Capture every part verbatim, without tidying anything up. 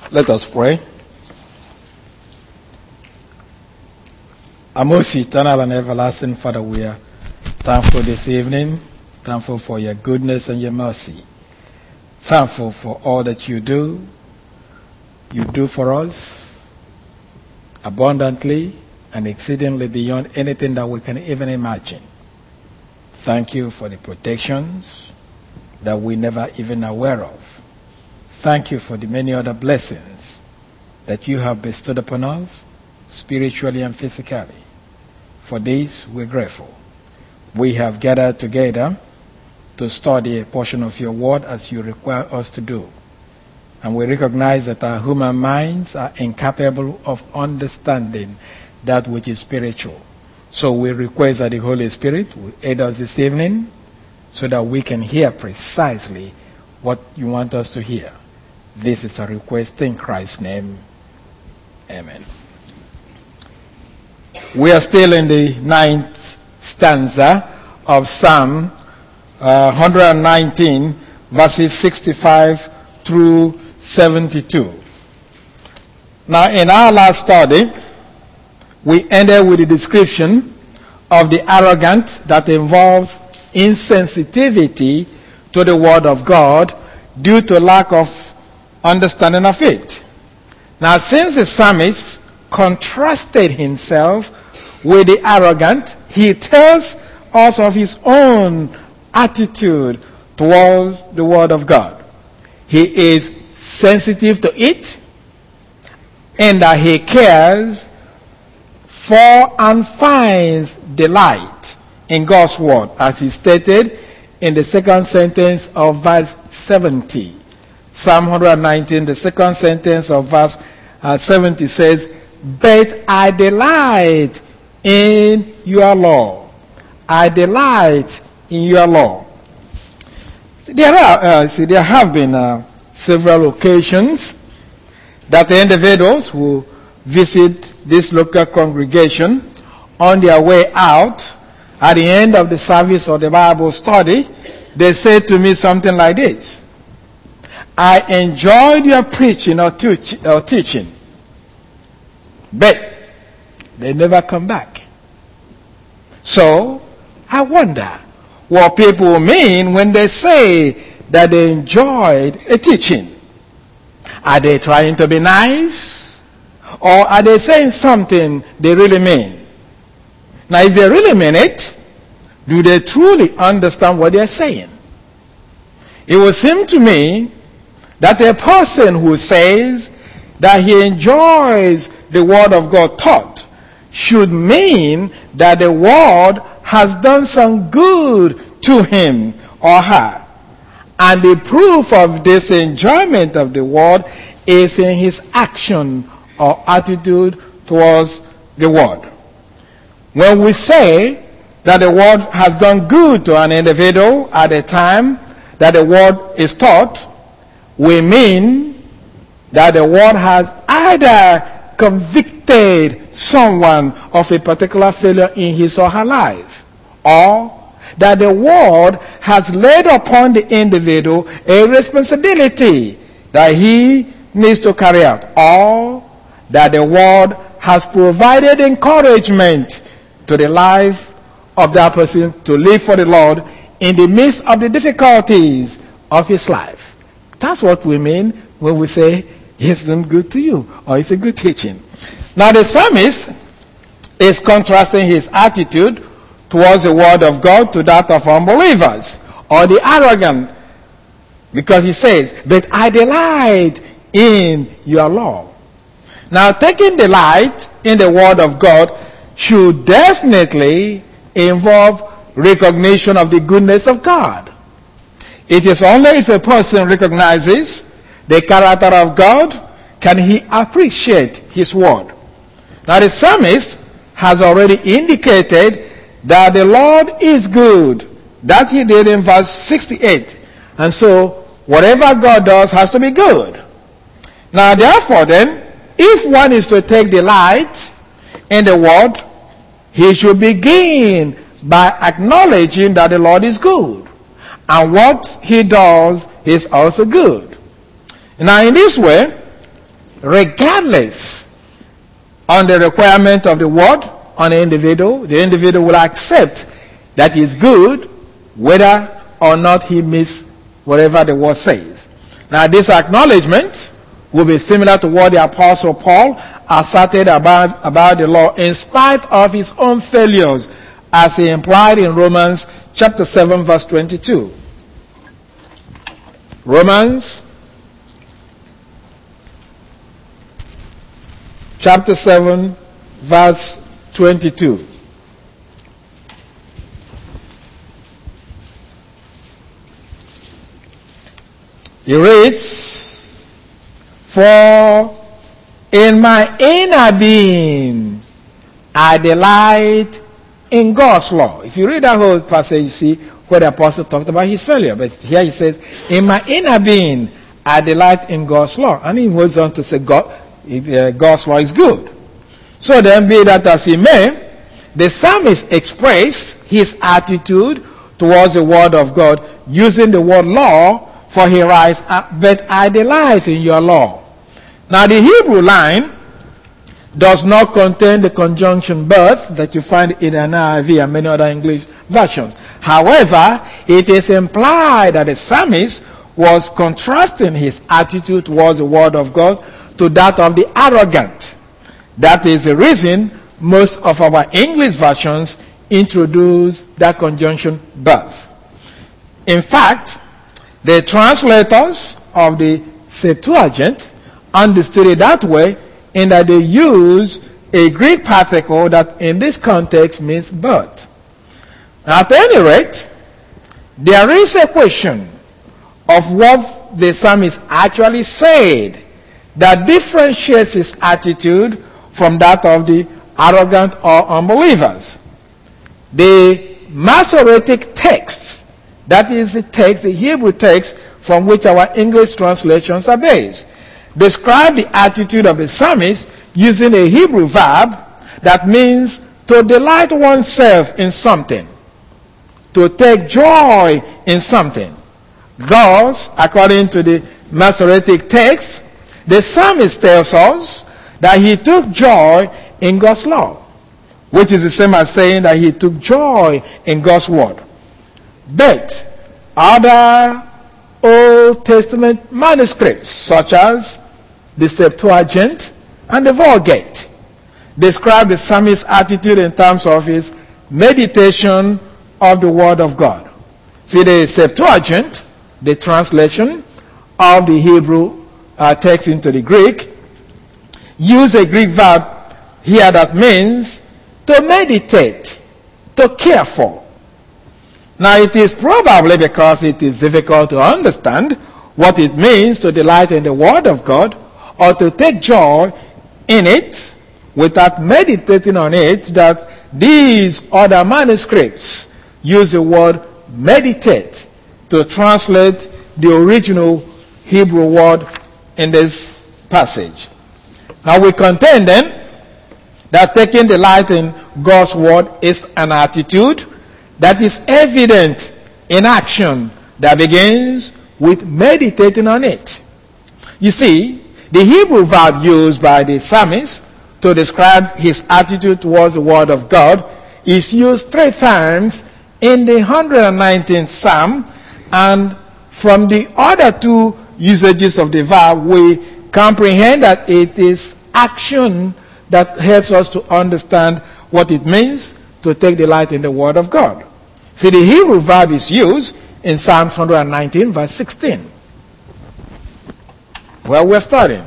Let us pray. Our most eternal and everlasting Father, we are thankful this evening, thankful for your goodness and your mercy, thankful for all that you do, you do for us abundantly and exceedingly beyond anything that we can even imagine. Thank you for the protections that we never even aware of. Thank you for the many other blessings that you have bestowed upon us, spiritually and physically. For this, we're grateful. We have gathered together to study a portion of your word as you require us to do. And we recognize that our human minds are incapable of understanding that which is spiritual. So we request that the Holy Spirit will aid us this evening so that we can hear precisely what you want us to hear. This is a request in Christ's name. Amen. We are still in the ninth stanza of Psalm uh, one hundred nineteen, verses sixty-five through seventy-two. Now, in our last study, we ended with a description of the arrogant that involves insensitivity to the word of God due to lack of understanding of it. Now, since the psalmist contrasted himself with the arrogant, he tells us of his own attitude towards the word of God. He is sensitive to it, and that he cares for and finds delight in God's word, as he stated in the second sentence of verse seventy. Psalm one hundred nineteen, the second sentence of verse uh, seventy says, "But I delight in your law. I delight in your law." There are, uh, see, there have been uh, several occasions that the individuals who visit this local congregation on their way out, at the end of the service or the Bible study, they say to me something like this: "I enjoyed your preaching or, teach, or teaching," but they never come back. So, I wonder what people mean when they say that they enjoyed a teaching. Are they trying to be nice? Or are they saying something they really mean? Now, if they really mean it, do they truly understand what they're saying? It would seem to me that a person who says that he enjoys the word of God taught should mean that the word has done some good to him or her. And the proof of this enjoyment of the word is in his action or attitude towards the word. When we say that the word has done good to an individual at the time that the word is taught, we mean that the word has either convicted someone of a particular failure in his or her life, or that the word has laid upon the individual a responsibility that he needs to carry out, or that the word has provided encouragement to the life of that person to live for the Lord in the midst of the difficulties of his life. That's what we mean when we say it's done good to you, or it's a good teaching. Now, the psalmist is contrasting his attitude towards the word of God to that of unbelievers or the arrogant, because he says, "But I delight in your law." Now, taking delight in the word of God should definitely involve recognition of the goodness of God. It is only if a person recognizes the character of God can he appreciate his word. Now, the psalmist has already indicated that the Lord is good. That he did in verse sixty-eight. And so, whatever God does has to be good. Now, therefore then, if one is to take delight in the word, he should begin by acknowledging that the Lord is good. And what he does is also good. Now, in this way, regardless on the requirement of the word on the individual, the individual will accept that is good whether or not he meets whatever the word says. Now this acknowledgement will be similar to what the Apostle Paul asserted about, about the law in spite of his own failures, as he implied in Romans chapter seven verse twenty-two. Romans chapter seven verse twenty-two. He reads, "For in my inner being I delight in God's law." If you read that whole passage, you see where the apostle talked about his failure. But here he says, "In my inner being I delight in God's law." And he goes on to say, God, uh, God's law is good. So then, be that as he may, the psalmist expressed his attitude towards the word of God using the word law, for he writes, "But I delight in your law." Now the Hebrew line does not contain the conjunction "but" that you find in an N I V and many other English versions. However, it is implied that the psalmist was contrasting his attitude towards the word of God to that of the arrogant. That is the reason most of our English versions introduce that conjunction "but." In fact, the translators of the Septuagint understood it that way, in that they use a Greek particle that in this context means "but." At any rate, there is a question of what the psalmist actually said that differentiates his attitude from that of the arrogant or unbelievers. The Masoretic text, that is the text, the Hebrew text from which our English translations are based, describe the attitude of the psalmist using a Hebrew verb that means to delight oneself in something, to take joy in something. Thus, according to the Masoretic text, the psalmist tells us that he took joy in God's law, which is the same as saying that he took joy in God's word. But other Old Testament manuscripts, such as the Septuagint and the Vulgate, describe the psalmist's attitude in terms of his meditation of the Word of God. See, the Septuagint, the translation of the Hebrew uh, text into the Greek, use a Greek verb here that means to meditate, to care for. Now, it is probably because it is difficult to understand what it means to delight in the Word of God or to take joy in it without meditating on it that these other manuscripts use the word meditate to translate the original Hebrew word in this passage. Now, we contend then that taking delight in God's word is an attitude that is evident in action that begins with meditating on it. You see, the Hebrew verb used by the psalmist to describe his attitude towards the word of God is used three times in the one hundred nineteenth Psalm, and from the other two usages of the verb, we comprehend that it is action that helps us to understand what it means to take delight in the word of God. See, the Hebrew verb is used in Psalms one hundred nineteen, verse sixteen. Well, we're starting.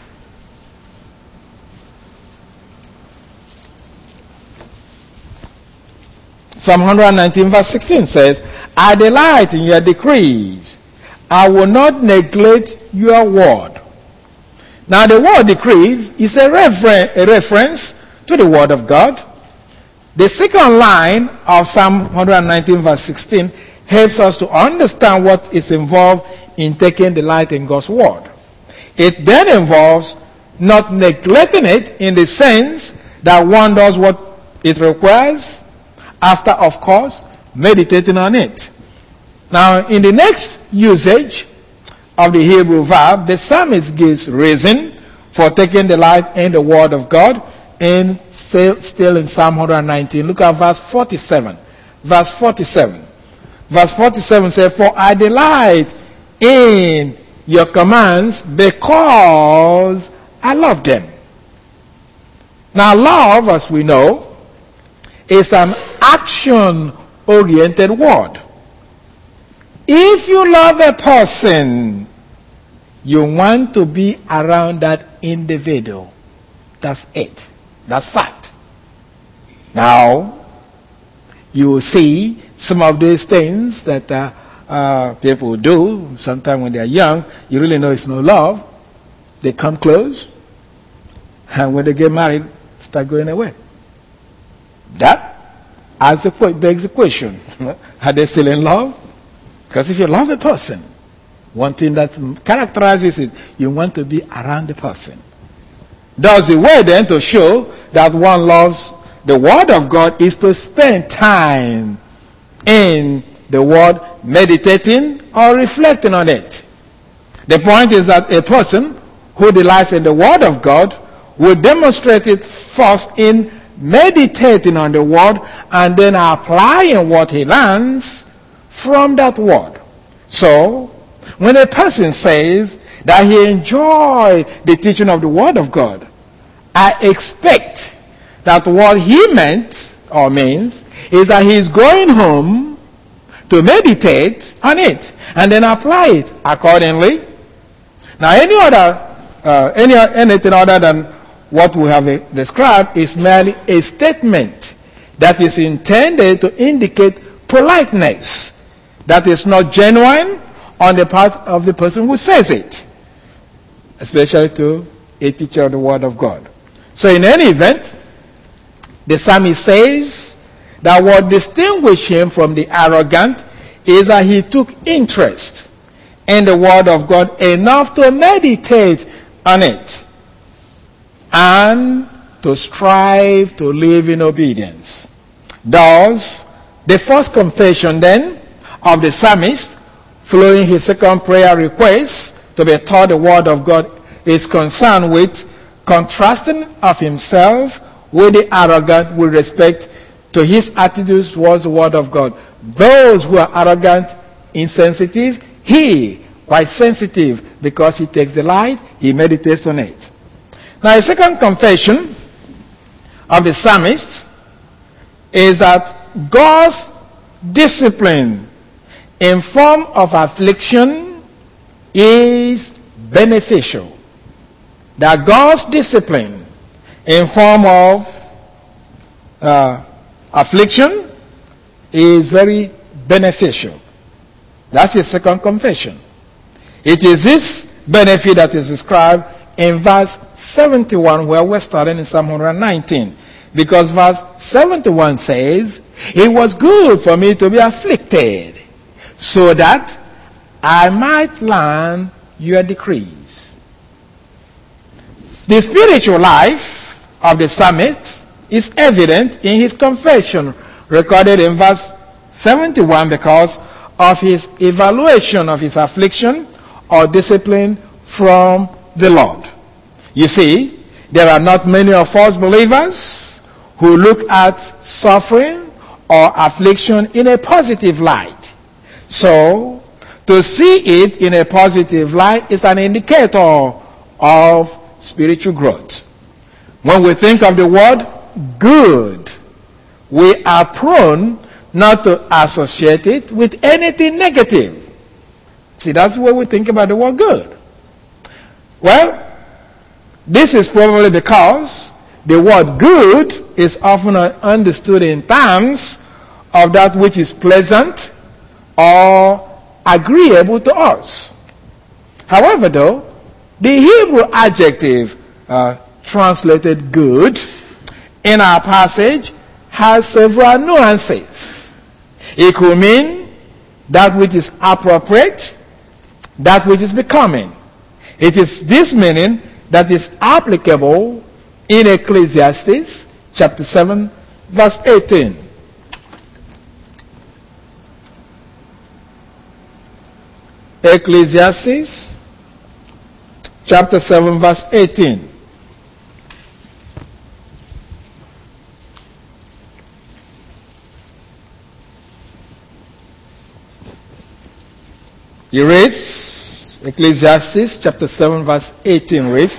Psalm one hundred nineteen, verse sixteen says, "I delight in your decrees. I will not neglect your word." Now, the word decrees is a, refer- a reference to the word of God. The second line of Psalm one hundred nineteen, verse sixteen, helps us to understand what is involved in taking delight in God's word. It then involves not neglecting it in the sense that one does what it requires, after, of course, meditating on it. Now, in the next usage of the Hebrew verb, the psalmist gives reason for taking delight in the word of God. In still, still in Psalm one nineteen, look at verse forty-seven. Verse forty-seven. Verse forty-seven says, for I delight in your commands because I love them. Now, love, as we know, is an action-oriented word. If you love a person, you want to be around that individual. That's it. That's fact. Now, you will see some of these things that uh, uh, people do. Sometimes when they're young, you really know it's no love. They come close, and when they get married, start going away. That as the, begs the question, are they still in love? Because if you love a person, one thing that characterizes it, you want to be around the person. Thus, the way then to show that one loves the Word of God is to spend time in the Word, meditating or reflecting on it. The point is that a person who delights in the Word of God will demonstrate it first in meditating on the Word and then applying what he learns from that Word. So, when a person says that he enjoys the teaching of the Word of God, I expect that what he meant or means is that he's going home to meditate on it and then apply it accordingly. Now, any other, uh, any anything other than what we have described is merely a statement that is intended to indicate politeness that is not genuine on the part of the person who says it, especially to a teacher of the Word of God. So in any event, the psalmist says that what distinguished him from the arrogant is that he took interest in the Word of God enough to meditate on it and to strive to live in obedience. Thus, the first confession then of the psalmist, following his second prayer request to be taught the Word of God, is concerned with contrasting of himself with the arrogant with respect to his attitudes towards the Word of God. Those who are arrogant, insensitive, he, quite sensitive, because he takes delight, he meditates on it. Now, a second confession of the psalmist is that God's discipline in form of affliction is beneficial. That God's discipline in form of uh, affliction is very beneficial. That's his second confession. It is this benefit that is described in verse seventy-one, where we're starting in Psalm one nineteen. Because verse seventy-one says, it was good for me to be afflicted, so that I might learn your decrees. The spiritual life of the psalmist is evident in his confession, recorded in verse seventy-one, because of his evaluation of his affliction or discipline from the Lord. You see, there are not many of us believers who look at suffering or affliction in a positive light. So, to see it in a positive light is an indicator of spiritual growth. When we think of the word good, we are prone not to associate it with anything negative. See, that's what we think about the word good. Well, this is probably because the word good is often understood in terms of that which is pleasant or agreeable to us. However, though, the Hebrew adjective uh, translated good in our passage has several nuances. It could mean that which is appropriate, that which is becoming. It is this meaning that is applicable in Ecclesiastes chapter seven, verse eighteen. Ecclesiastes chapter seven, verse eighteen. He reads, Ecclesiastes chapter seven, verse eighteen reads,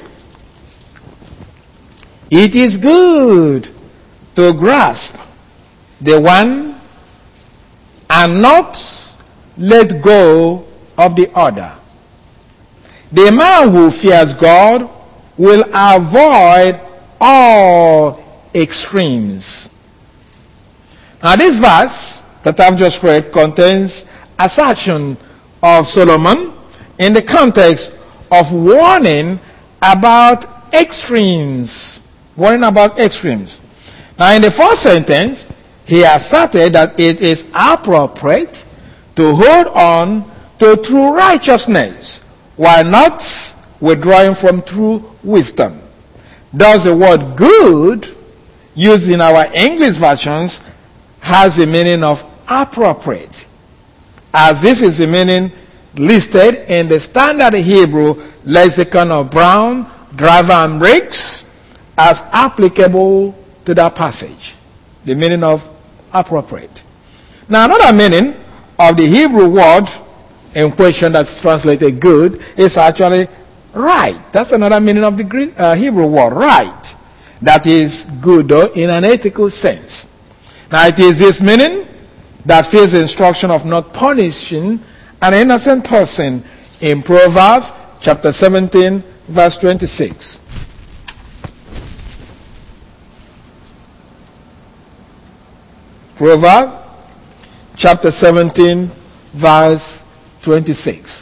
"It is good to grasp the one and not let go of the other. The man who fears God will avoid all extremes." Now this verse that I've just read contains assertion of Solomon in the context of warning about extremes. Warning about extremes. Now in the first sentence, he asserted that it is appropriate to hold on to true righteousness while not withdrawing from true wisdom. Thus the word good, used in our English versions, has the meaning of appropriate, as this is the meaning listed in the standard Hebrew lexicon of Brown, Driver, and Briggs as applicable to that passage. The meaning of appropriate. Now another meaning of the Hebrew word in question that's translated good is actually right. That's another meaning of the Greek, uh, Hebrew word, right. That is good though in an ethical sense. Now it is this meaning that fills the instruction of not punishing an innocent person in Proverbs chapter seventeen, verse twenty-six. Proverbs chapter seventeen, verse twenty-six.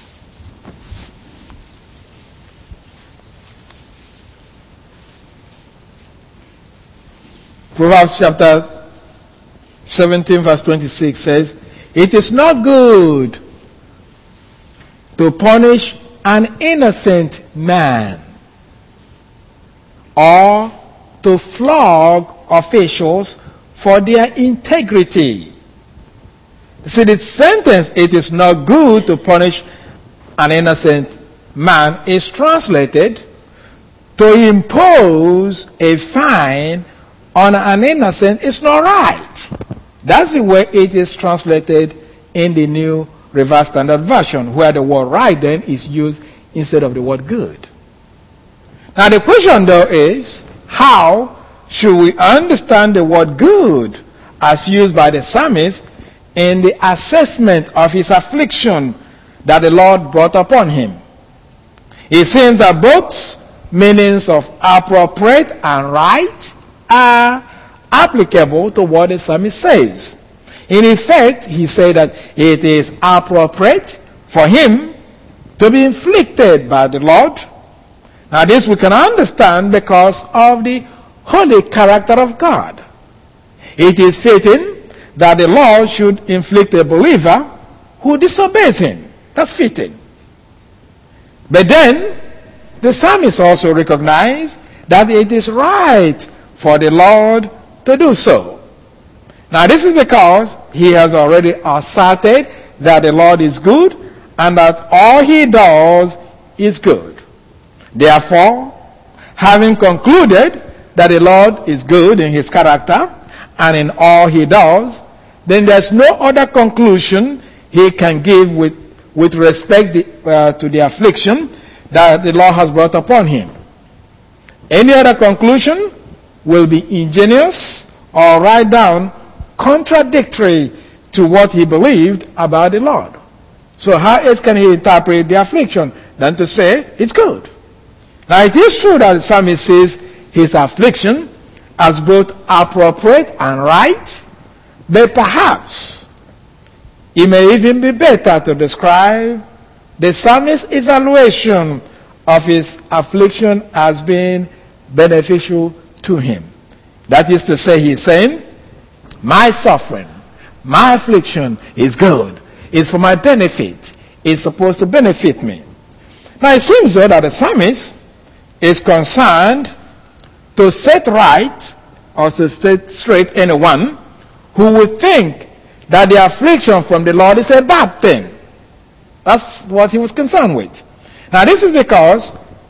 Proverbs chapter seventeen, verse twenty-six says, "It is not good to punish an innocent man or to flog officials for their integrity." See, the sentence, "it is not good to punish an innocent man," is translated to impose a fine on an innocent. It's not right. That's the way it is translated in the New Revised Standard Version, where the word right then is used instead of the word good. Now the question though is, how should we understand the word good as used by the psalmist in the assessment of his affliction that the Lord brought upon him? It seems that both meanings of appropriate and right are applicable to what the psalmist says. In effect, he said that it is appropriate for him to be inflicted by the Lord. Now this we can understand because of the holy character of God. It is fitting that the Lord should inflict a believer who disobeys him. That's fitting. But then, the psalmist also recognized that it is right for the Lord to do so. Now this is because he has already asserted that the Lord is good and that all he does is good. Therefore, having concluded that the Lord is good in his character and in all he does, then there's no other conclusion he can give with, with respect the, uh, to the affliction that the Lord has brought upon him. Any other conclusion will be ingenious or right down contradictory to what he believed about the Lord. So how else can he interpret the affliction than to say it's good? Now it is true that the psalmist sees his affliction as both appropriate and right, but perhaps it may even be better to describe the psalmist's evaluation of his affliction as being beneficial to him. That is to say, he's saying, my suffering, my affliction is good. It's for my benefit. It's supposed to benefit me. Now it seems though that the psalmist is concerned to set right or to set straight anyone who would think that the affliction from the Lord is a bad thing. That's what he was concerned with. Now this is because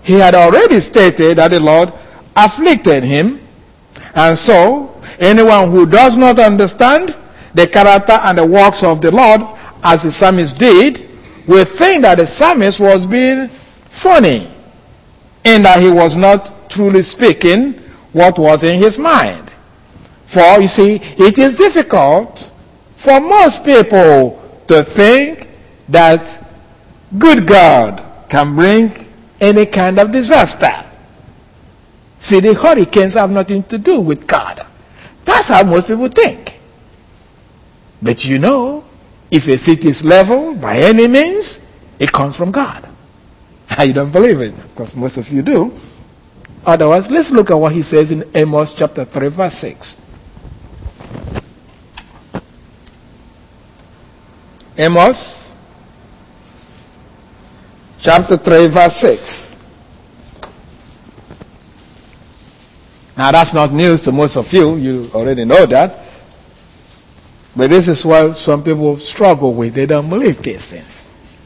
he had already stated that the Lord afflicted him. And so, anyone who does not understand the character and the works of the Lord, as the psalmist did, will think that the psalmist was being funny, in that he was not truly speaking what was in his mind. For, you see, it is difficult for most people to think that good God can bring any kind of disaster. See, the hurricanes have nothing to do with God. That's how most people think. But you know, if a city is leveled by any means, it comes from God. You don't believe it, because most of you do. Otherwise, let's look at what he says in Amos chapter three, verse six. Amos chapter three, verse six. Now, that's not news to most of you. You already know that. But this is what some people struggle with. They don't believe these things.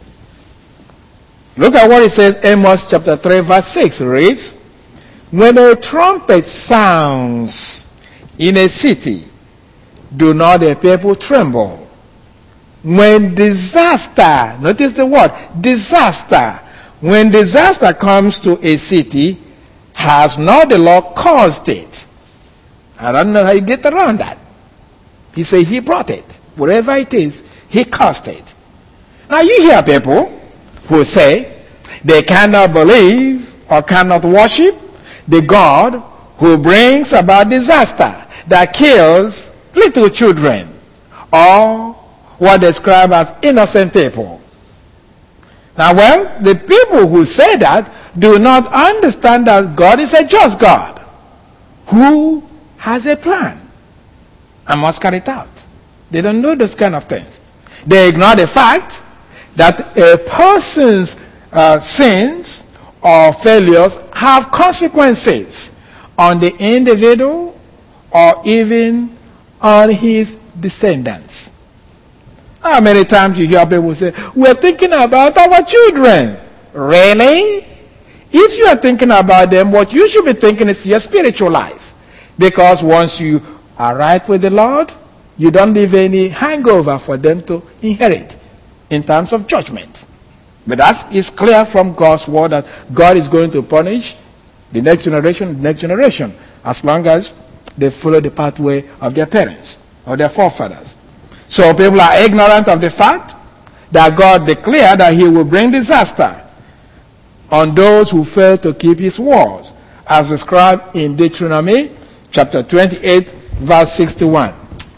Look at what it says, Amos chapter three, verse six reads, when a trumpet sounds in a city, do not the people tremble? When disaster, notice the word, disaster, when disaster comes to a city, has not the Lord caused it? I don't know how you get around that. He said he brought it. Whatever it is, he caused it. Now you hear people who say they cannot believe or cannot worship the God who brings about disaster that kills little children, or what they describe as innocent people. Now, well, the people who say that do not understand that God is a just God who has a plan and must carry it out. They don't know those kind of things. They ignore the fact that a person's uh, sins or failures have consequences on the individual or even on his descendants. How many times you hear people say, we're thinking about our children. Really? If you are thinking about them, what you should be thinking is your spiritual life. Because once you are right with the Lord, you don't leave any hangover for them to inherit in terms of judgment. But that is clear from God's word that God is going to punish the next generation, the next generation, as long as they follow the pathway of their parents or their forefathers. So people are ignorant of the fact that God declared that he will bring disaster on those who fail to keep his words, as described in Deuteronomy chapter twenty-eight, verse sixty-one.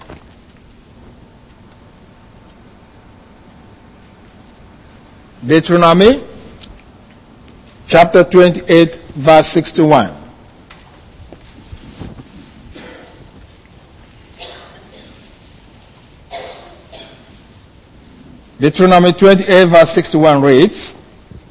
Deuteronomy chapter twenty-eight, verse sixty-one. Deuteronomy twenty-eight, verse sixty-one reads,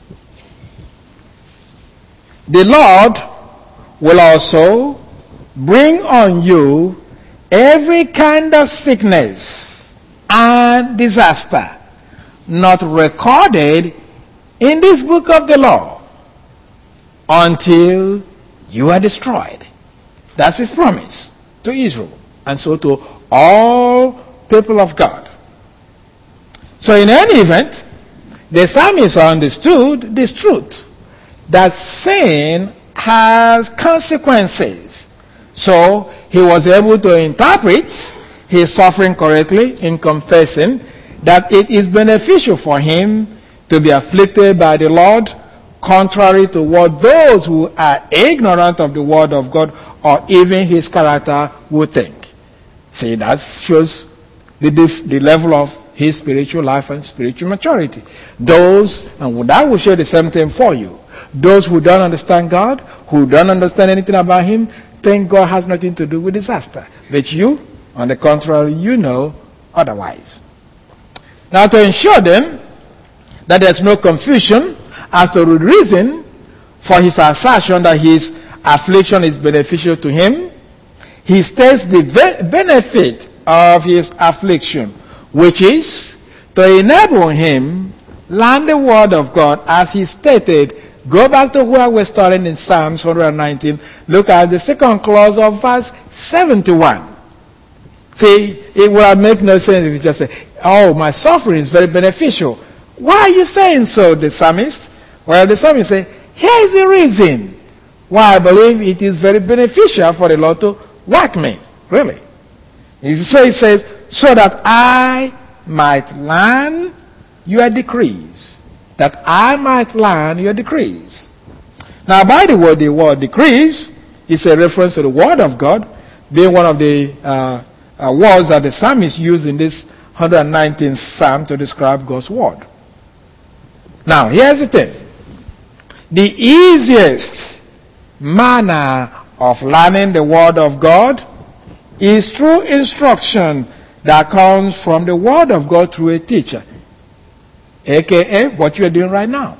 the Lord will also bring on you every kind of sickness and disaster not recorded in this book of the law until you are destroyed. That's his promise to Israel, and so to all people of God. So in any event, the psalmist understood this truth, that sin has consequences. So he was able to interpret his suffering correctly in confessing that it is beneficial for him to be afflicted by the Lord, contrary to what those who are ignorant of the word of God or even his character would think. See, that shows the, dif- the level of his spiritual life and spiritual maturity. Those, and that will show the same thing for you. Those who don't understand God, who don't understand anything about him, think God has nothing to do with disaster. But you, on the contrary, you know otherwise. Now, to ensure them that there's no confusion as to the reason for his assertion that his affliction is beneficial to him, he states the ve- benefit of his affliction, which is to enable him learn the word of God as he stated Go back to where we're starting in Psalms one nineteen. Look at the second clause of verse seventy-one. See, it would make no sense if you just say, oh, my suffering is very beneficial. Why are you saying so, the psalmist? Well, the psalmist says, here is the reason why I believe it is very beneficial for the Lord to whack me. Really. He says, says, so that I might learn your decrees. That I might learn your decrees. Now, by the word, the word decrees is a reference to the word of God, being one of the uh, uh, words that the psalmist used in this one nineteenth psalm to describe God's word. Now, here's the thing. The easiest manner of learning the word of God is through instruction that comes from the word of God through a teacher, aka what you're doing right now.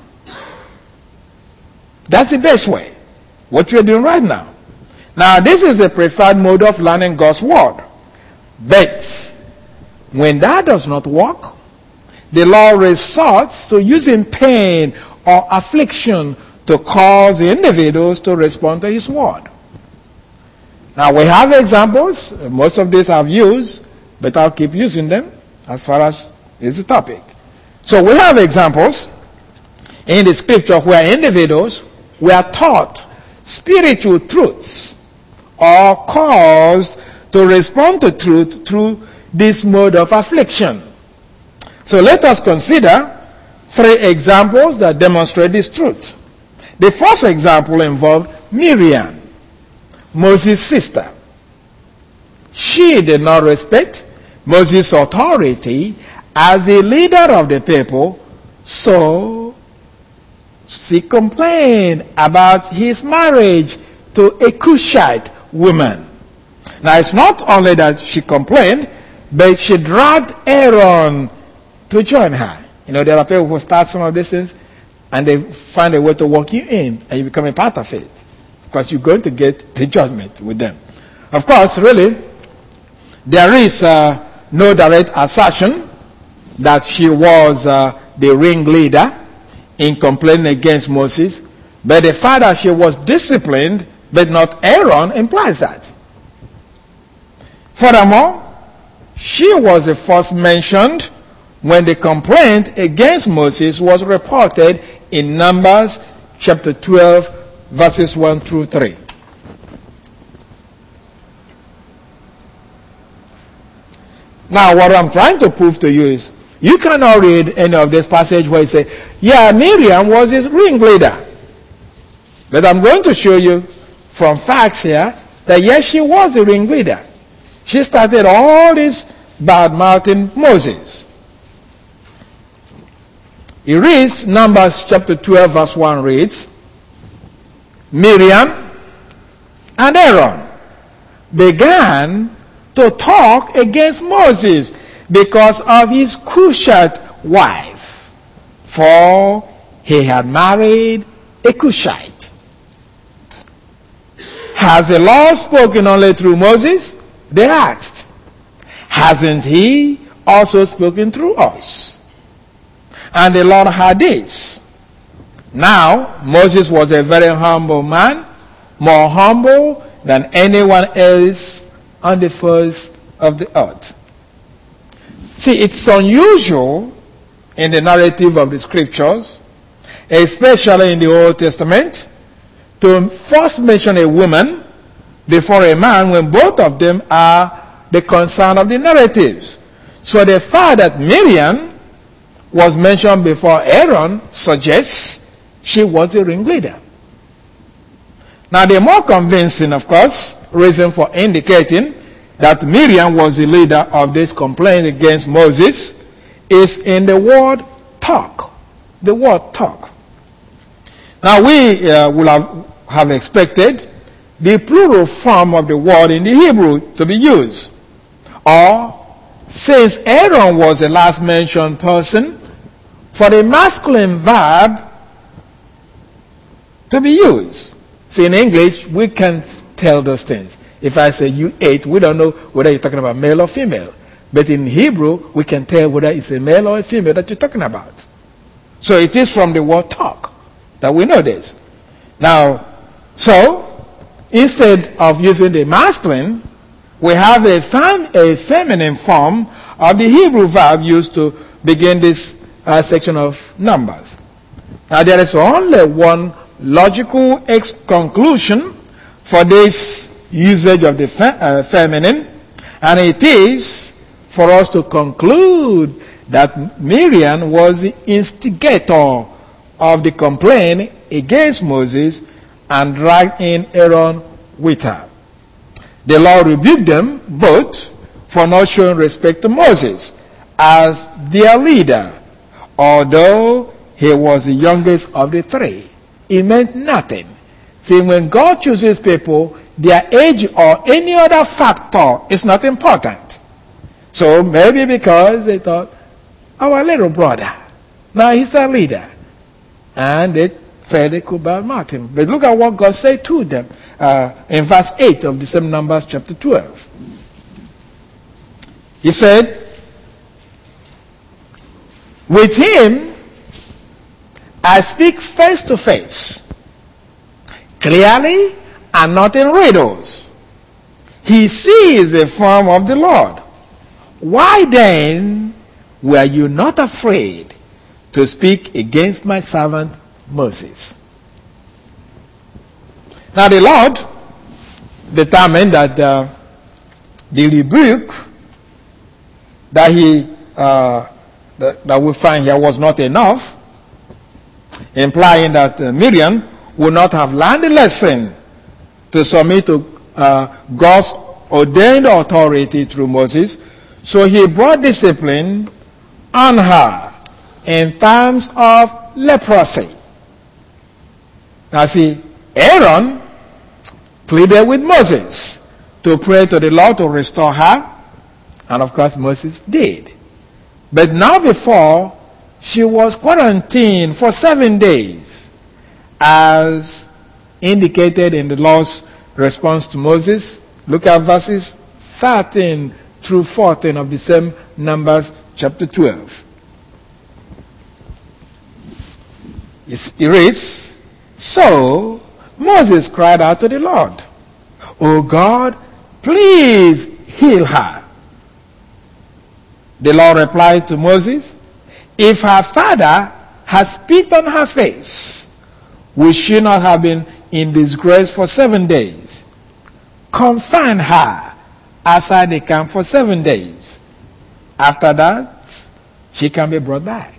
That's the best way. What you're doing right now. Now, this is a preferred mode of learning God's word. But when that does not work, the Lord resorts to using pain or affliction to cause the individuals to respond to his word. Now, we have examples. Most of these I've used, but I'll keep using them as far as is the topic. So we have examples in the scripture where individuals were taught spiritual truths or caused to respond to truth through this mode of affliction. So let us consider three examples that demonstrate this truth. The first example involved Miriam, Moses' sister. She did not respect Moses' authority as the leader of the people, so she complained about his marriage to a Cushite woman. Now, it's not only that she complained, but she dragged Aaron to join her. You know, there are people who start some of these things, and they find a way to walk you in, and you become a part of it, because you're going to get the judgment with them. Of course, really, there is uh, no direct assertion that she was uh, the ringleader in complaining against Moses, but the fact that she was disciplined, but not Aaron, implies that. Furthermore, she was the first mentioned when the complaint against Moses was reported in Numbers chapter twelve, verses one through three. Now, what I'm trying to prove to you is, you cannot read any of this passage where it says, yeah, Miriam was his ringleader. But I'm going to show you from facts here that yes, she was the ringleader. She started all this bad-mouthing Moses. It reads, Numbers chapter twelve, verse one reads, Miriam and Aaron began to talk against Moses because of his Cushite wife, for he had married a Cushite. Has the Lord spoken only through Moses? They asked. Hasn't he also spoken through us? And the Lord had this. Now, Moses was a very humble man, more humble than anyone else on the face of the earth. See, it's unusual in the narrative of the scriptures, especially in the Old Testament, to first mention a woman before a man when both of them are the concern of the narratives. So the fact that Miriam was mentioned before Aaron suggests she was the ringleader. Now, the more convincing, of course, reason for indicating that Miriam was the leader of this complaint against Moses is in the word talk. The word talk. Now, we uh, would have, have expected the plural form of the word in the Hebrew to be used. Or, since Aaron was the last mentioned person, for the masculine verb to be used. See, in English, we can't tell those things. If I say you ate, we don't know whether you're talking about male or female. But in Hebrew, we can tell whether it's a male or a female that you're talking about. So it is from the word talk. that we know this. Now, so, instead of using the masculine, we have a, fem- a feminine form of the Hebrew verb used to begin this uh, section of Numbers. Now, there is only one logical ex- conclusion for this usage of the fe- uh, feminine, and it is for us to conclude that Miriam was the instigator of the complaint against Moses and dragged in Aaron with her. The Lord rebuked them both for not showing respect to Moses as their leader, although he was the youngest of the three. It meant nothing. See, when God chooses people, their age or any other factor is not important. So maybe because they thought, our little brother, now he's the leader. And they felt they could badmouth him. But look at what God said to them uh, in verse eight of the same Numbers chapter twelve. He said, with him I speak face to face, clearly and not in riddles. He sees the form of the Lord. Why then were you not afraid to speak against my servant Moses? Now the Lord determined that uh, the rebuke that he uh, that, that we find here was not enough, implying that uh, Miriam would not have learned the lesson to submit to uh, God's ordained authority through Moses. So he brought discipline on her in terms of leprosy. Now see, Aaron pleaded with Moses to pray to the Lord to restore her, and of course Moses did. But now before, she was quarantined for seven days, as indicated in the Lord's response to Moses. Look at verses thirteen through fourteen of the same Numbers chapter twelve. It reads, so Moses cried out to the Lord, O God, please heal her. The Lord replied to Moses, if her father had spit on her face, would she not have been in disgrace for seven days? Confine her outside the camp for seven days. After that, she can be brought back.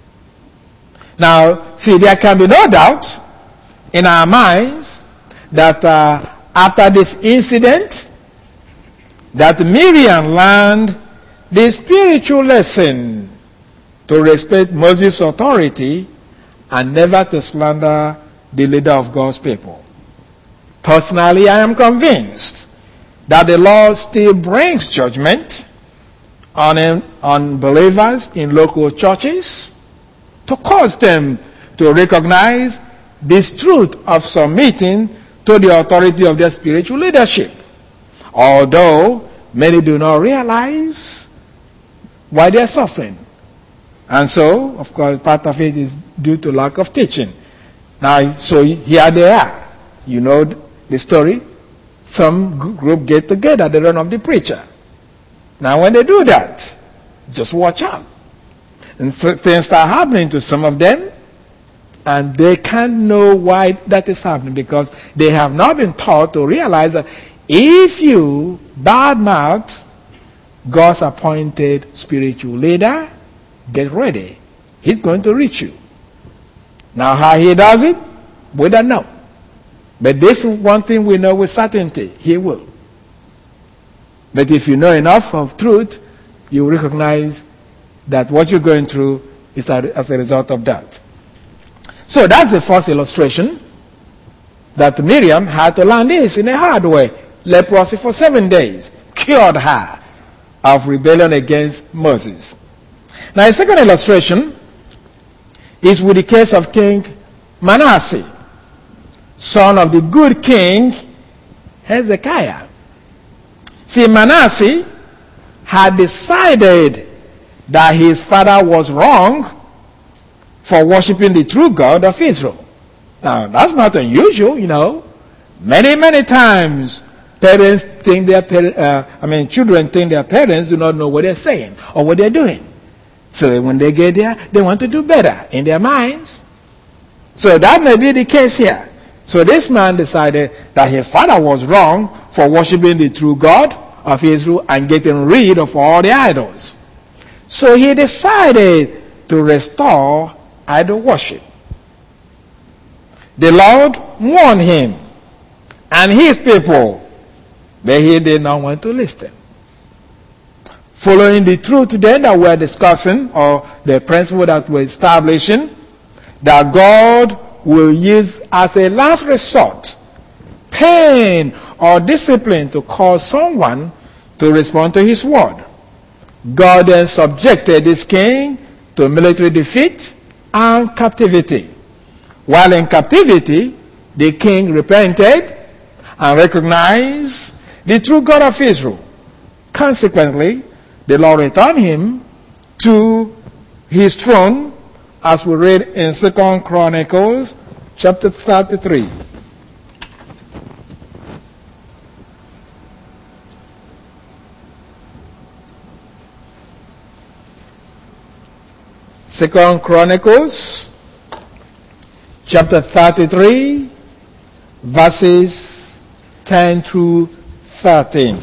Now, see, there can be no doubt in our minds that uh, after this incident, that Miriam learned the spiritual lesson to respect Moses' authority and never to slander the leader of God's people. Personally, I am convinced that the Lord still brings judgment on, on believers in local churches to cause them to recognize this truth of submitting to the authority of their spiritual leadership. Although many do not realize why they are suffering. And so, of course, part of it is due to lack of teaching. Now, so here they are. You know the story. Some group get together, they run off the preacher. Now, when they do that, just watch out. And so things start happening to some of them, and they can't know why that is happening because they have not been taught to realize that if you badmouth God's appointed spiritual leader, get ready. He's going to reach you. Now, how he does it, we don't know. But this is one thing we know with certainty. He will. But if you know enough of truth, you recognize that what you're going through is as a result of that. So that's the first illustration, that Miriam had to learn this in a hard way. Leprosy for seven days cured her of rebellion against Moses. Now, a second illustration is with the case of King Manasseh, son of the good king Hezekiah. See, Manasseh had decided that his father was wrong for worshiping the true God of Israel. Now, that's not unusual, you know. Many, many times, parents think their parents, uh, I mean, children think their parents do not know what they're saying or what they're doing. So when they get there, they want to do better in their minds. So that may be the case here. So this man decided that his father was wrong for worshiping the true God of Israel and getting rid of all the idols. So he decided to restore idol worship. The Lord warned him and his people, but he did not want to listen. Following the truth then that we're discussing, or the principle that we're establishing, that God will use as a last resort pain or discipline to cause someone to respond to his word. God then subjected this king to military defeat and captivity. While in captivity, the king repented and recognized the true God of Israel. Consequently, the Lord returned him to his throne, as we read in Second Chronicles chapter thirty-three. Second Chronicles chapter thirty-three, verses ten through thirteen.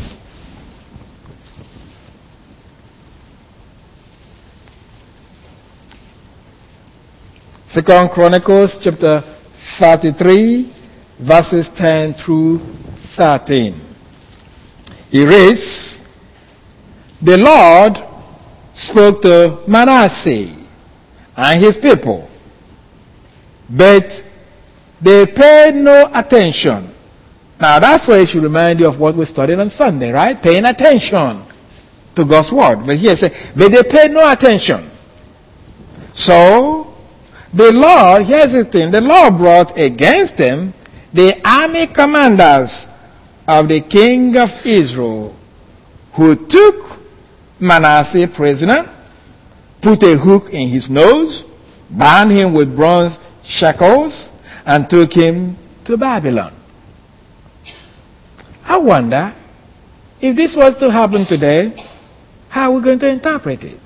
Second Chronicles chapter thirty-three, verses ten through thirteen. It reads, "The Lord spoke to Manasseh and his people, but they paid no attention." Now that phrase should remind you of what we studied on Sunday, right? Paying attention to God's word. But here it says, but they paid no attention. So the Lord, here's the thing, the Lord brought against them the army commanders of the king of Israel, who took Manasseh prisoner, put a hook in his nose, bound him with bronze shackles, and took him to Babylon. I wonder, if this was to happen today, how are we going to interpret it?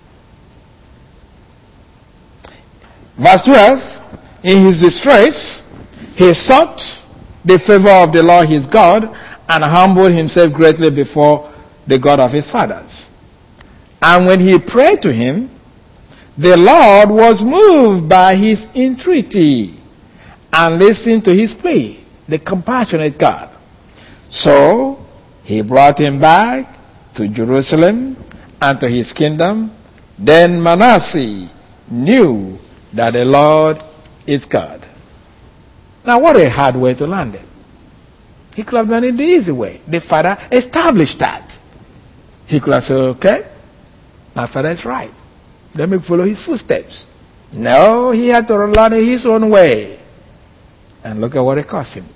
Verse twelve, in his distress, he sought the favor of the Lord his God and humbled himself greatly before the God of his fathers. And when he prayed to him, the Lord was moved by his entreaty and listened to his plea, the compassionate God. So he brought him back to Jerusalem and to his kingdom. Then Manasseh knew that the Lord is God. Now, what a hard way to land it. He could have done it the easy way. The father established that. He could have said, okay, my father is right. Let me follow his footsteps. No, he had to learn it his own way. And look at what it cost him.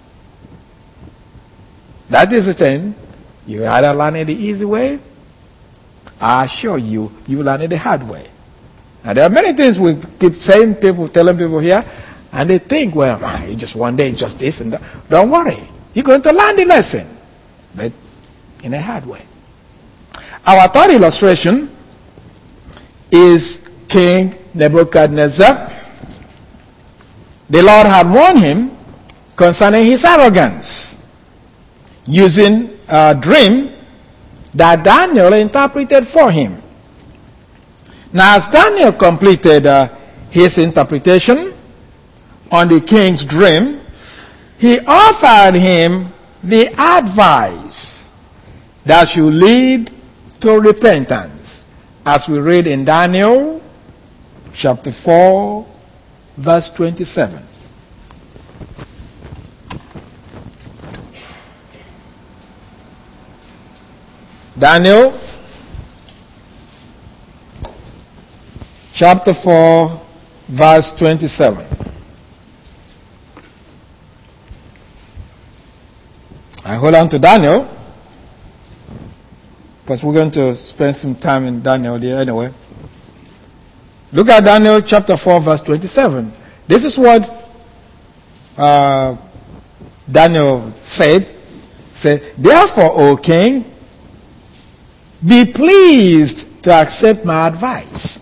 That is the thing. You either learn it the easy way, I assure you, you learn it the hard way. Now, there are many things we keep saying, people, telling people here, and they think, well, ah, just one day, just this and that. Don't worry. You're going to learn the lesson, but in a hard way. Our third illustration is King Nebuchadnezzar. The Lord had warned him concerning his arrogance, using a dream that Daniel interpreted for him. Now, as Daniel completed uh, his interpretation on the king's dream, he offered him the advice that should lead to repentance, as we read in Daniel chapter four, verse twenty-seven. Daniel chapter four, verse twenty-seven. I hold on to Daniel, because we're going to spend some time in Daniel there anyway. Look at Daniel chapter four, verse twenty-seven. This is what uh, Daniel said, said, therefore, O king, be pleased to accept my advice.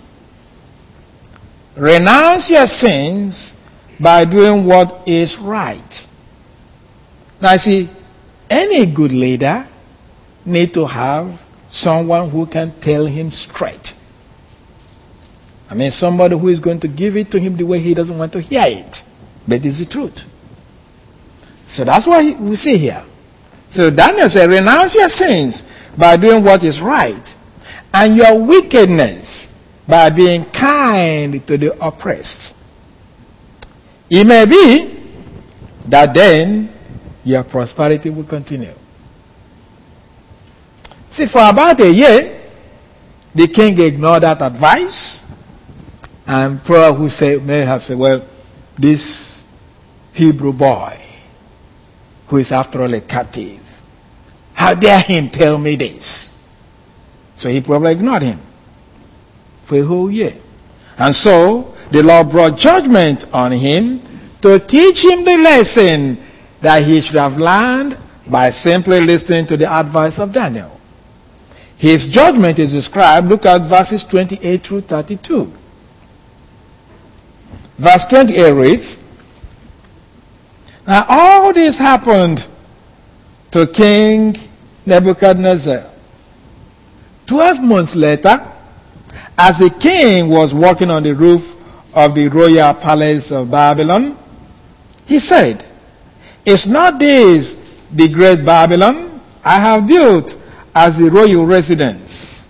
Renounce your sins by doing what is right. Now, see, any good leader need to have someone who can tell him straight. I mean, somebody who is going to give it to him the way he doesn't want to hear it. But it's the truth. So that's what we see here. So Daniel said, renounce your sins by doing what is right, and your wickedness by being kind to the oppressed. It may be that then your prosperity will continue. See, for about a year, the king ignored that advice, and probably who say, may have said, well, this Hebrew boy, who is after all a captive, how dare him tell me this? So he probably ignored him for a whole year. And so the Lord brought judgment on him to teach him the lesson that he should have learned by simply listening to the advice of Daniel. His judgment is described. Look at verses twenty-eight through thirty-two. Verse twenty-eight reads, now all this happened to King Nebuchadnezzar. Twelve months later, as the king was walking on the roof of the royal palace of Babylon, he said, is not this the great Babylon I have built as the royal residence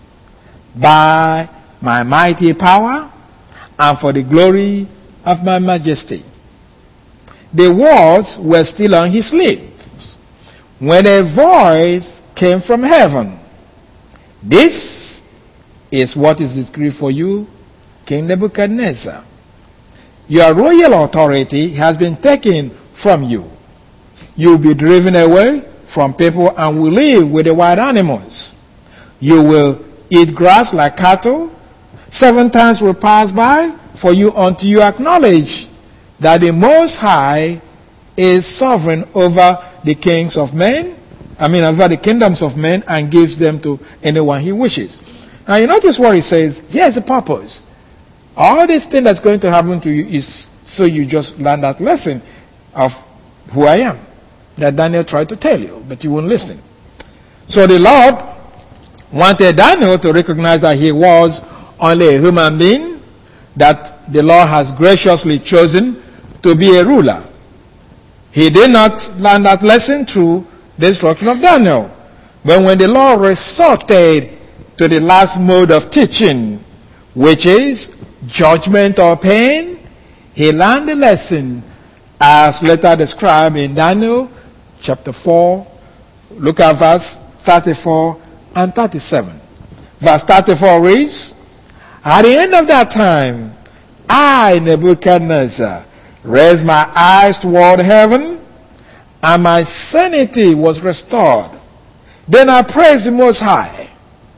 by my mighty power and for the glory of my majesty? The words were still on his lips when a voice came from heaven. This is what is decreed for you, King Nebuchadnezzar. Your royal authority has been taken from you. You will be driven away from people and will live with the wild animals. You will eat grass like cattle. Seven times will pass by for you until you acknowledge that the Most High is sovereign over the kings of men, I mean over the kingdoms of men, and gives them to anyone he wishes. Now you notice what he says, here's the purpose. All this thing that's going to happen to you is so you just learn that lesson of who I am that Daniel tried to tell you, but you wouldn't listen. So the Lord wanted Daniel to recognize that he was only a human being, that the Lord has graciously chosen to be a ruler. He did not learn that lesson through the instruction of Daniel. But when the Lord resorted to the last mode of teaching, which is judgment or pain, he learned the lesson as later described in Daniel chapter four. Look at verse thirty-four and thirty-seven. Verse thirty-four reads, at the end of that time, I, Nebuchadnezzar, raised my eyes toward heaven, and my sanity was restored. Then I praised the Most High.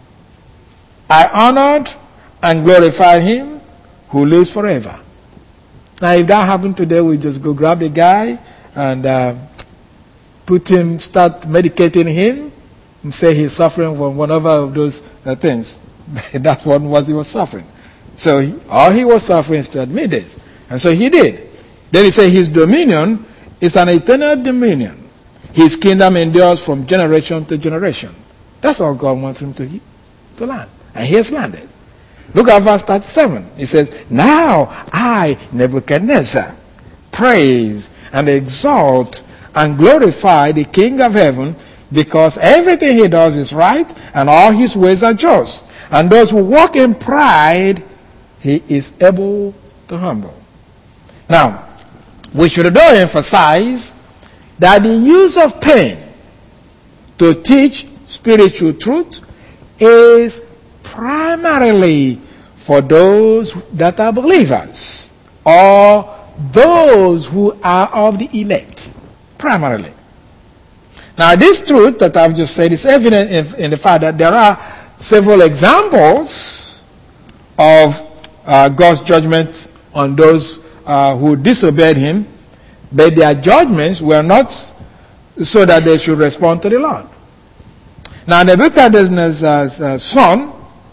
I honored and glorified him who lives forever. Now, if that happened today, we just go grab the guy and uh, put him, start medicating him, and say he's suffering from one of those uh, things. That's what, what he was suffering. So he, all he was suffering is to admit this. And so he did. Then he said his dominion is an eternal dominion. His kingdom endures from generation to generation. That's all God wants him to, to land. And he has landed. Look at verse thirty-seven. It says, now I, Nebuchadnezzar, praise and exalt and glorify the King of heaven, because everything he does is right and all his ways are just. And those who walk in pride, he is able to humble. Now, we should though emphasize that the use of pain to teach spiritual truth is primarily for those that are believers or those who are of the elect. Primarily. Now, this truth that I've just said is evident in, in the fact that there are several examples of uh, God's judgment on those uh, who disobeyed him but their judgments were not so that they should respond to the Lord. Now, Nebuchadnezzar's uh, son,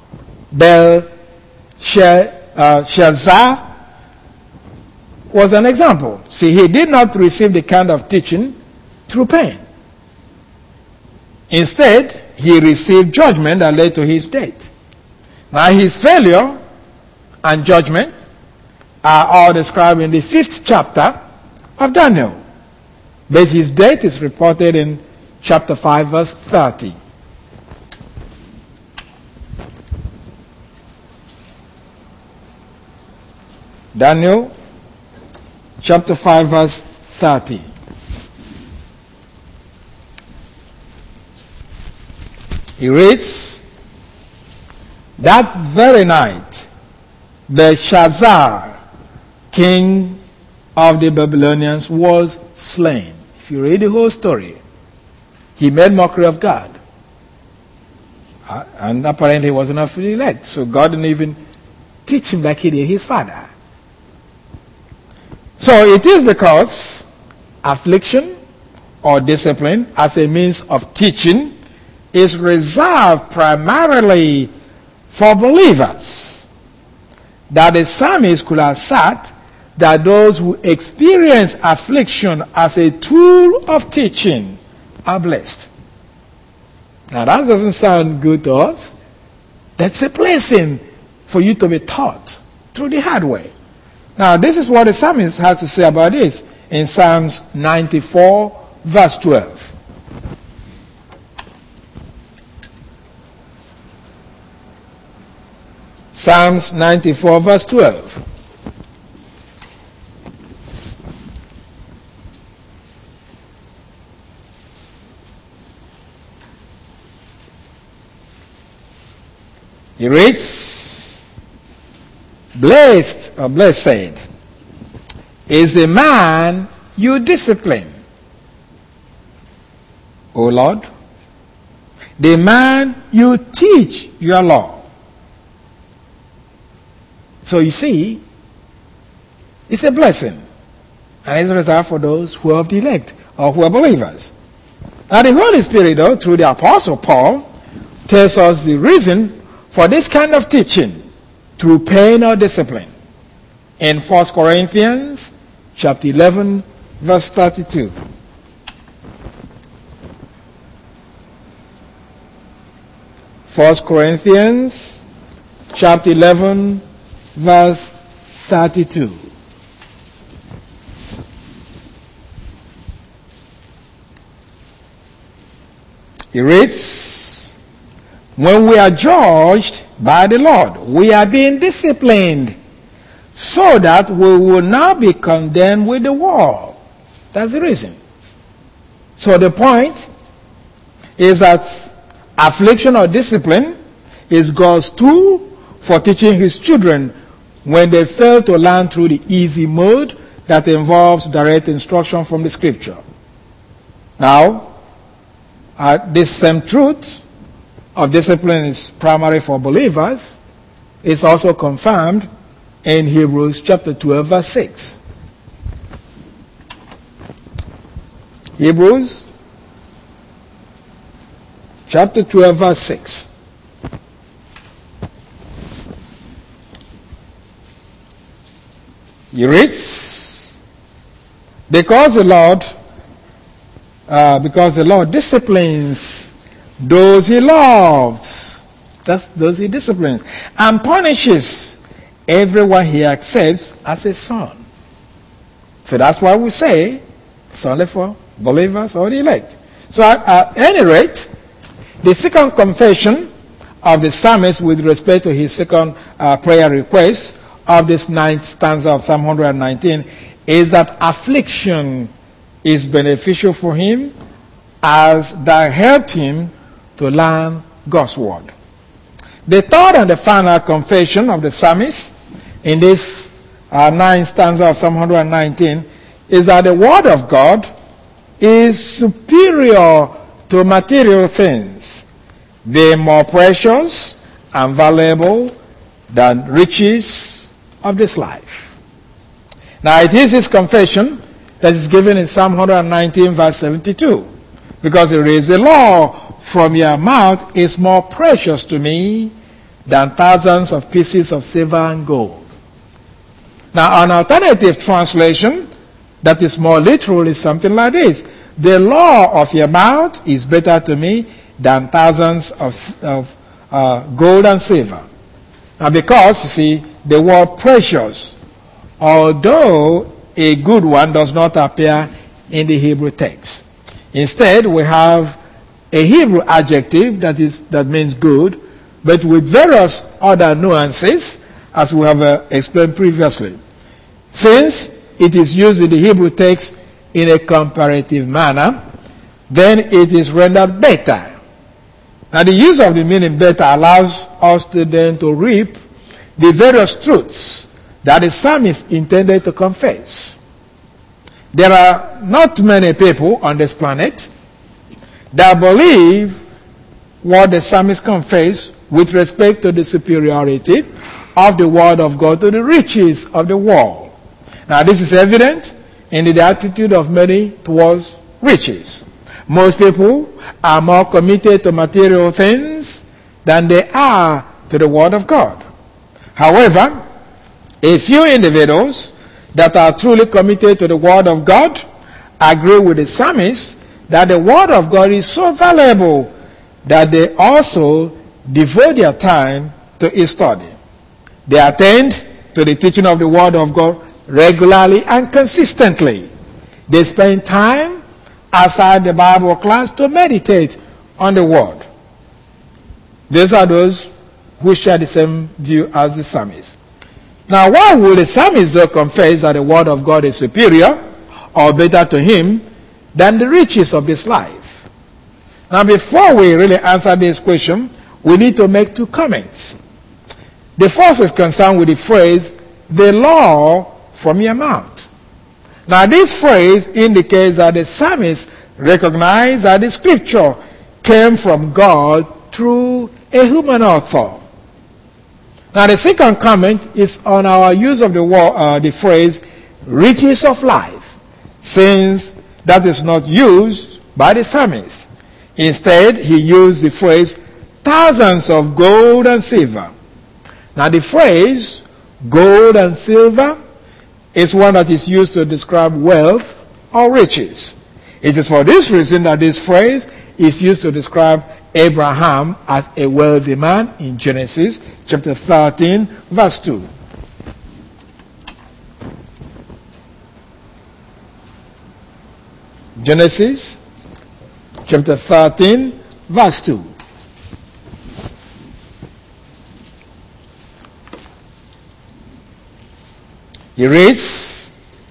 Belshazzar, was an example. See, he did not receive the kind of teaching through pain. Instead, he received judgment that led to his death. Now, his failure and judgment are all described in the fifth chapter of Daniel. But his death is reported in chapter five, verse thirty. Daniel chapter five, verse thirty. He reads, "That very night, Belshazzar, king of the Babylonians, was slain." If you read the whole story, he made mockery of God. And apparently he wasn't of the elect. So God didn't even teach him like he did his father. So it is because affliction or discipline as a means of teaching is reserved primarily for believers that the psalmist could have said that those who experience affliction as a tool of teaching are blessed. Now that doesn't sound good to us. That's a blessing for you to be taught through the hard way. Now this is what the psalmist has to say about this in Psalms ninety-four, verse twelve. Psalms ninety-four, verse twelve. He reads, "Blessed or blessed is the man you discipline, O Lord, the man you teach your law." So you see, it's a blessing, and it's reserved for those who are of the elect or who are believers. Now the Holy Spirit, though, through the Apostle Paul, tells us the reason for this kind of teaching through pain or discipline. In First Corinthians chapter eleven, verse thirty-two. First Corinthians chapter eleven, verse thirty-two. He reads, "When we are judged by the Lord, we are being disciplined so that we will not be condemned with the world." That's the reason. So the point is that affliction or discipline is God's tool for teaching his children when they fail to learn through the easy mode that involves direct instruction from the scripture. Now, uh, this same truth of discipline is primary for believers. It's also confirmed in Hebrews chapter twelve, verse six. Hebrews chapter twelve, verse six. He reads, because the Lord, uh, because the Lord disciplines those he loves. That's those he disciplines. And punishes everyone he accepts as a son. So that's why we say it's only for believers or the elect. So at, at any rate, the second confession of the psalmist with respect to his second uh, prayer request of this ninth stanza of Psalm one nineteen is that affliction is beneficial for him as that helped him to learn God's word. The third and the final confession of the psalmist in this uh, ninth stanza of Psalm one nineteen is that the word of God is superior to material things. They're more precious and valuable than riches of this life. Now it is his confession that is given in Psalm one nineteen, verse seventy-two. Because it reads, the law from your mouth is more precious to me than thousands of pieces of silver and gold. Now, an alternative translation that is more literal is something like this. The law of your mouth is better to me than thousands of, of uh, gold and silver. Now, because, you see, the word precious, although a good one, does not appear in the Hebrew text. Instead, we have a Hebrew adjective that is that means good, but with various other nuances, as we have uh, explained previously. Since it is used in the Hebrew text in a comparative manner, then it is rendered better. Now, the use of the meaning better allows us to then to reap the various truths that the psalmist intended to confess. There are not many people on this planet that believe what the psalmist confessed with respect to the superiority of the word of God to the riches of the world. Now, this is evident in the attitude of many towards riches. Most people are more committed to material things than they are to the word of God. However, a few individuals that are truly committed to the word of God agree with the psalmist that the word of God is so valuable that they also devote their time to its study. They attend to the teaching of the word of God regularly and consistently. They spend time outside the Bible class to meditate on the word. These are those who share the same view as the psalmist. Now, why would the psalmist though confess that the word of God is superior or better to him than the riches of this life? Now, before we really answer this question, we need to make two comments. The first is concerned with the phrase, the law from your mouth. Now, this phrase indicates that the psalmist recognized that the scripture came from God through a human author. Now, the second comment is on our use of the word, uh, the phrase, riches of life, since that is not used by the psalmist. Instead, he used the phrase, thousands of gold and silver. Now, the phrase, gold and silver, is one that is used to describe wealth or riches. It is for this reason that this phrase is used to describe Abraham as a wealthy man in Genesis chapter thirteen, verse two. Genesis chapter thirteen, verse two. He reads,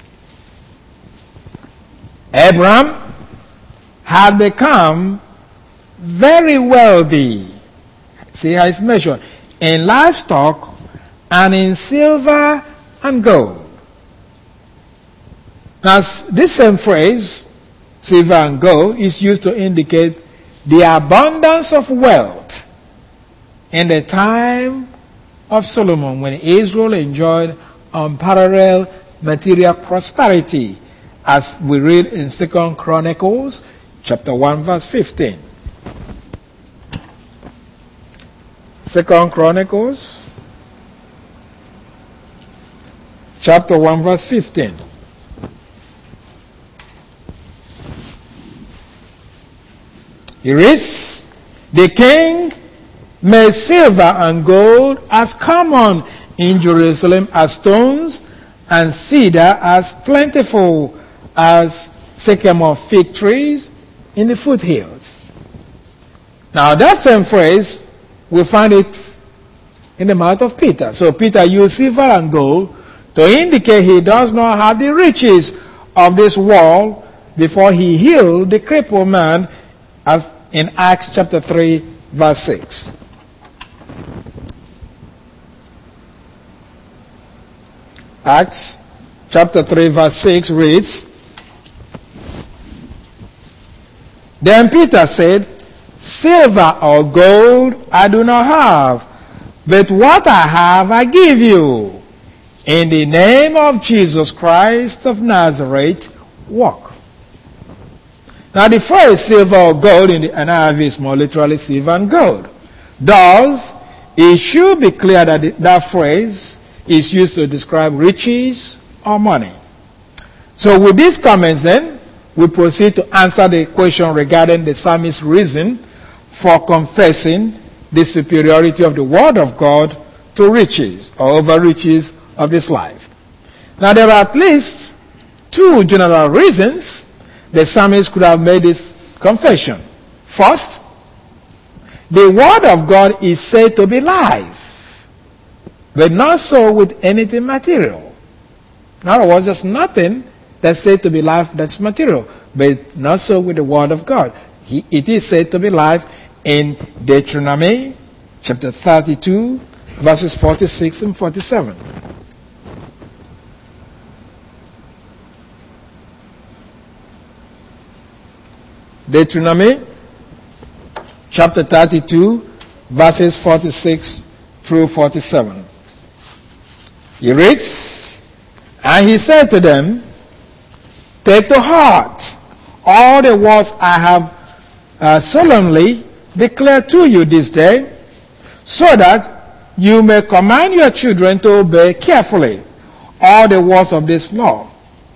Abraham had become very wealthy. See how it's measured. In livestock and in silver and gold. Now, this same phrase, silver and gold, is used to indicate the abundance of wealth in the time of Solomon, when Israel enjoyed unparalleled material prosperity, as we read in Second Chronicles chapter one, verse fifteen. Second Chronicles chapter one, verse fifteen. Here is, the king made silver and gold as common in Jerusalem as stones, and cedar as plentiful as sycamore fig trees in the foothills. Now, that same phrase, we find it in the mouth of Peter. So Peter used silver and gold to indicate he does not have the riches of this world before he healed the crippled man, as in Acts chapter three, verse six. Acts chapter three, verse six reads, Then Peter said, Silver or gold I do not have, but what I have I give you. In the name of Jesus Christ of Nazareth, work. Now the phrase silver or gold in the N I V is more literally silver and gold. Thus, it should be clear that the, that phrase is used to describe riches or money. So with these comments then, we proceed to answer the question regarding the psalmist's reason for confessing the superiority of the word of God to riches or over riches of this life. Now there are at least two general reasons the psalmist could have made this confession. First, the word of God is said to be life, but not so with anything material. In other words, there's nothing that's said to be life that's material, but not so with the word of God. He, it is said to be life in Deuteronomy chapter thirty-two, verses forty-six and forty-seven. Deuteronomy chapter thirty-two, verses forty-six through forty-seven. He reads, "And he said to them, take to heart all the words I have uh, solemnly declared to you this day, so that you may command your children to obey carefully all the words of this law.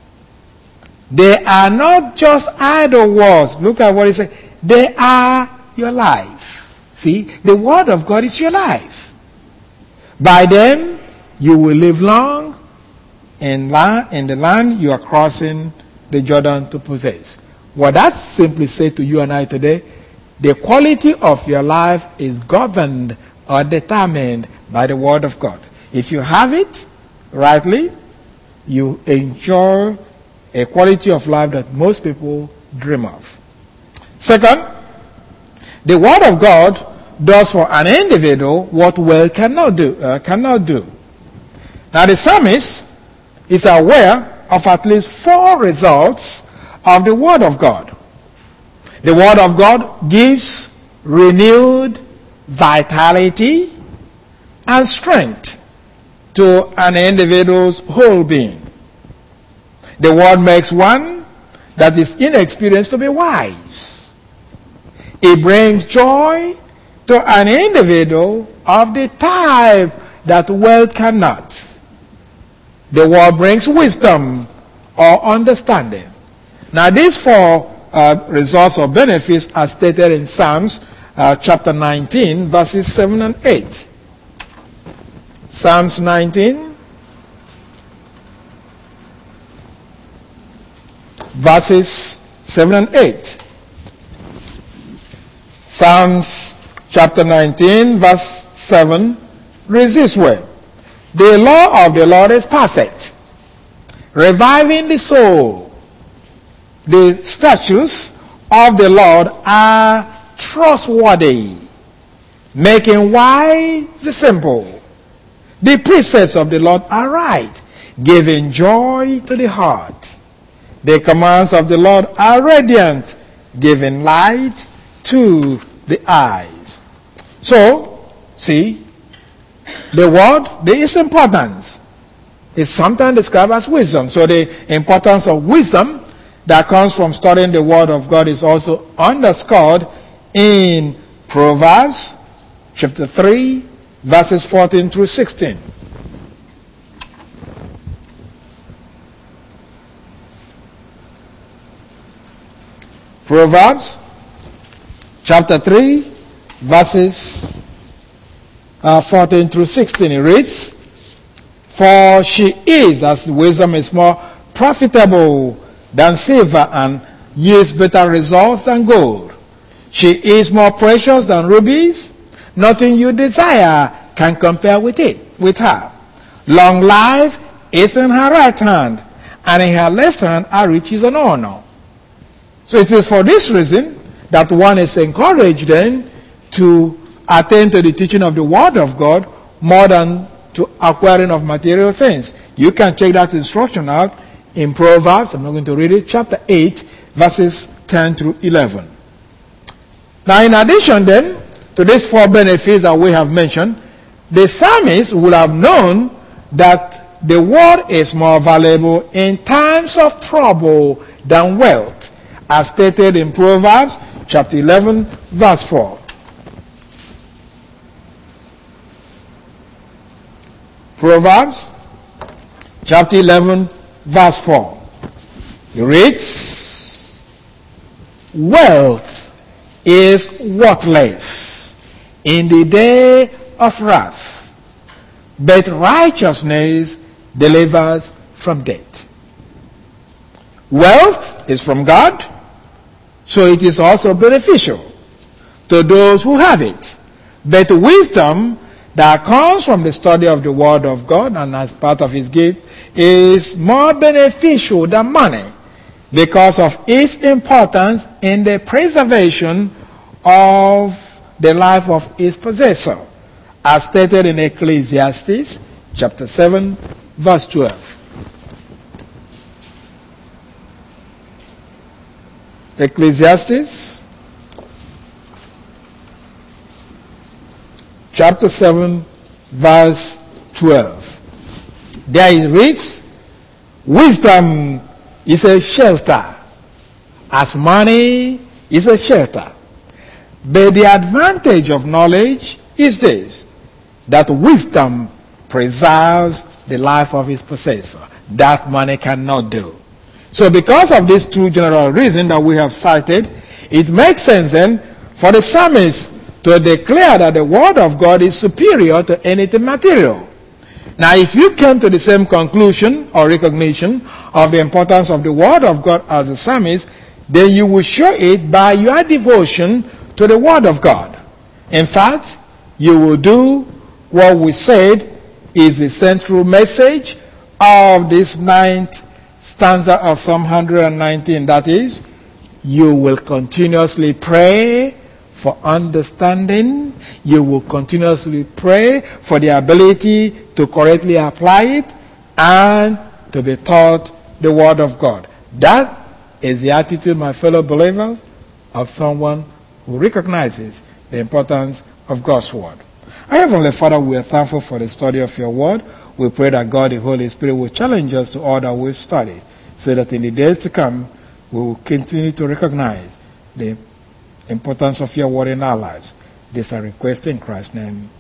They are not just idle words." Look at what he said. They are your life. See, the word of God is your life. "By them you will live long in, land, in the land you are crossing the Jordan to possess." What that simply says to you and I today, the quality of your life is governed or determined by the word of God. If you have it rightly, you enjoy a quality of life that most people dream of. Second, the word of God does for an individual what wealth cannot do. Uh, cannot do. Now the psalmist is aware of at least four results of the word of God. The word of God gives renewed vitality and strength to an individual's whole being. The word makes one that is inexperienced to be wise. It brings joy to an individual of the type that wealth cannot. The word brings wisdom or understanding. Now these four uh, results or benefits are stated in Psalms uh, chapter nineteen, verses seven and eight. Psalms nineteen, verses seven and eight. Psalms chapter nineteen, verse seven reads this way: "The law of the Lord is perfect, reviving the soul. The statutes of the Lord are trustworthy, making wise the simple. The precepts of the Lord are right, giving joy to the heart. The commands of the Lord are radiant, giving light to the eyes." So, see, the word, there is importance. It's sometimes described as wisdom. So the importance of wisdom that comes from studying the word of God is also underscored in Proverbs chapter three, verses fourteen through sixteen. Proverbs chapter three, verses uh, fourteen through sixteen. It reads, "For she is, as wisdom is more profitable than silver and yields better results than gold. She is more precious than rubies. Nothing you desire can compare with it, with her. Long life is in her right hand, and in her left hand are riches and honor." So it is for this reason that one is encouraged then to attend to the teaching of the word of God more than to acquiring of material things. You can check that instruction out in Proverbs, I'm not going to read it, chapter eight, verses ten through eleven. Now in addition then to these four benefits that we have mentioned, the psalmist would have known that the word is more valuable in times of trouble than wealth, as stated in Proverbs chapter eleven, verse four. Proverbs chapter eleven, verse four. It reads, wealth is worthless in the day of wrath, but righteousness delivers from death. Wealth is from God, so it is also beneficial to those who have it. But wisdom that comes from the study of the Word of God and as part of His gift is more beneficial than money because of its importance in the preservation of the life of its possessor, as stated in Ecclesiastes chapter seven, verse twelve. Ecclesiastes chapter seven, verse twelve. There it reads, wisdom is a shelter, as money is a shelter. But the advantage of knowledge is this, that wisdom preserves the life of its possessor. That money cannot do. So because of this two general reason that we have cited, it makes sense then for the psalmist to declare that the word of God is superior to anything material. Now, if you came to the same conclusion or recognition of the importance of the word of God as a psalmist, then you will show it by your devotion to the word of God. In fact, you will do what we said is the central message of this ninth stanza of Psalm one hundred nineteen. That is, you will continuously pray for understanding. You will continuously pray for the ability to correctly apply it and to be taught the word of God. That is the attitude, my fellow believers, of someone who recognizes the importance of God's word. Our Heavenly Father, we are thankful for the study of your word. We pray that God, the Holy Spirit, will challenge us to all that we've studied, so that in the days to come, we will continue to recognize the importance of your word in our lives. This I request in Christ's name.